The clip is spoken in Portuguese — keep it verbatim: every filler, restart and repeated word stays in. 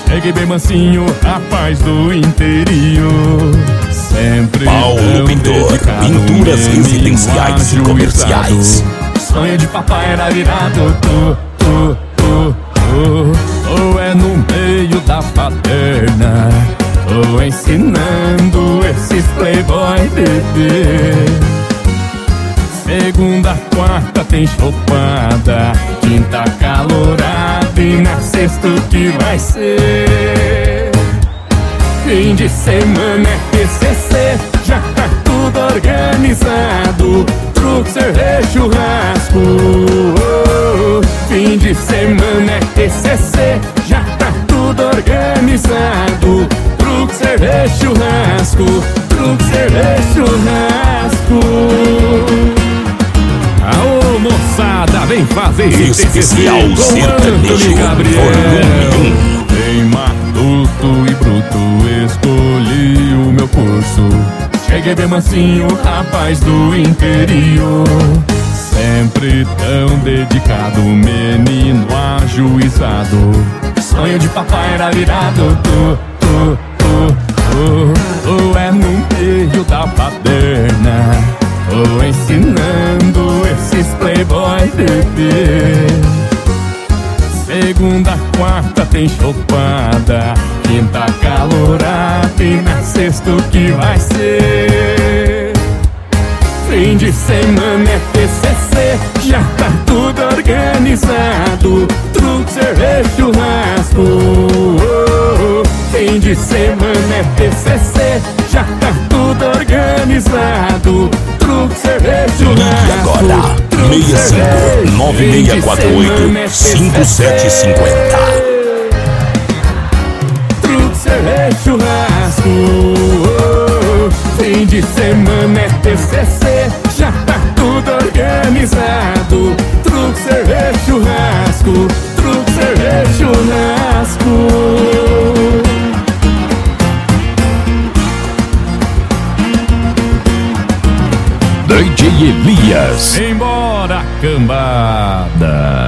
Cheguei bem mansinho, rapaz do interior. Sempre Paulo Pintor, pinturas residenciais e comerciais. Sonho de papai era virado, tu, tu, tu, tu. Ou é no meio da paterna, ou ensinando esses playboy bebê. Segunda, quarta tem chopada, quinta calorada e na sexta o que vai ser? Fim de semana é T C C, já tá tudo organizado. Truque, cerveja, churrasco. Oh, fim de semana é T C C, já tá tudo organizado. Truque, cerveja, churrasco. Truque, cerveja, churrasco. Aô, moçada, vem fazer especial sertanejo volume um. Bem matuto e bruto, escolhi o meu curso. Cheguei bem mansinho, rapaz do interior. Sempre tão dedicado, menino ajuizado. Sonho de papai era virado, tu, tu, tu, tu. Ou é no meio da paderna, ou ensinando esses playboy bebê. Segunda, quarta tem chopada, quinta calorada e na sexta o que vai ser? Fim de semana é T C C, já tá tudo organizado. Truque, cerveja, churrasco. Oh, fim de semana é T C C, já tá tudo organizado. Truque, cerveja, churrasco. E agora, seis cinco nove seis quatro oito cinco sete cinco zero. Truque, cerveja, churrasco. Oh, fim de semana é T C C, já tá tudo organizado. Truque, cerveja, churrasco. Truque, cerveja, churrasco. D J Elias. Embora, cambada.